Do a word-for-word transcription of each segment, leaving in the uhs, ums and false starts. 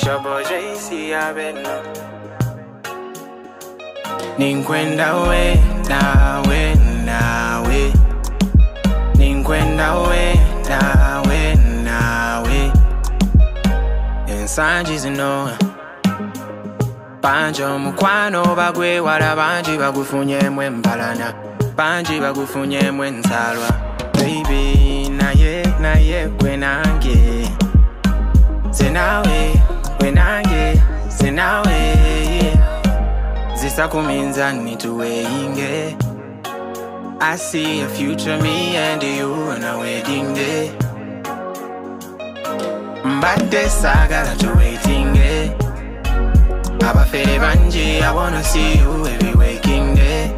Shobo J C Abeno. Ninkwenda we, nawe, nawe. Ninkwenda we, nawe, nawe. Ensangi zino banjo mukwano bagwe wala banji bagufunyemwe mpalana. Banji bagufunyemwe nsalwa. Baby, naye, naye gwe nange. Zenawe, gwe nange, zenawe. Zisa kuminzani tuweinge. I see a future me and you on a wedding day. Mbade sagala to waiting day. Abafere banji, I wanna see you every waking day.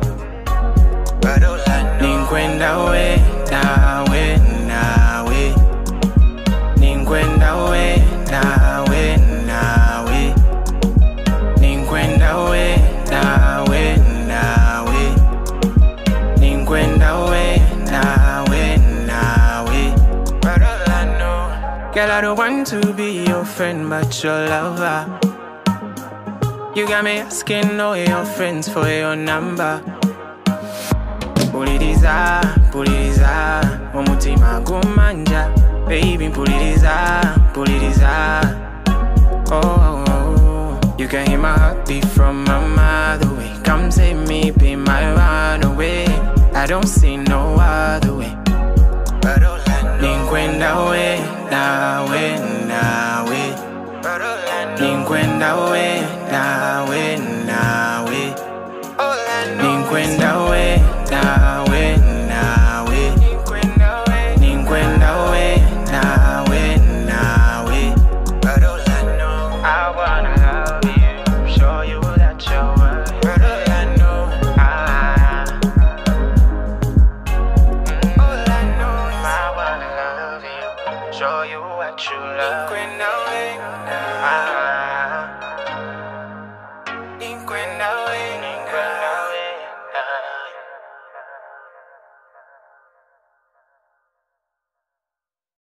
Ninkwenda we, nawe, nawe. Ninkwenda we, nawe, nawe. Ninkwenda we, nawe, nawe. Ninkwenda we, nawe, nawe. Girl, I don't want to be your friend, but your lover. You got me asking all your friends for your number. Puliriza, puliriza, omutima gumanja. Baby, puliriza, puliriza. Oh, oh, oh, you can hear my heartbeat from a mile away. Come save me, be my runaway. I don't see no other way. Ninkwenda we, nawe, nawe. Ninkwenda we, nawe, nawe. Ninkwenda we, nawe, nawe. Ninkwenda we, nawe, nawe. I wanna love you, show you that you're worth it. I know, I, all I know is I wanna love you, show you what you love.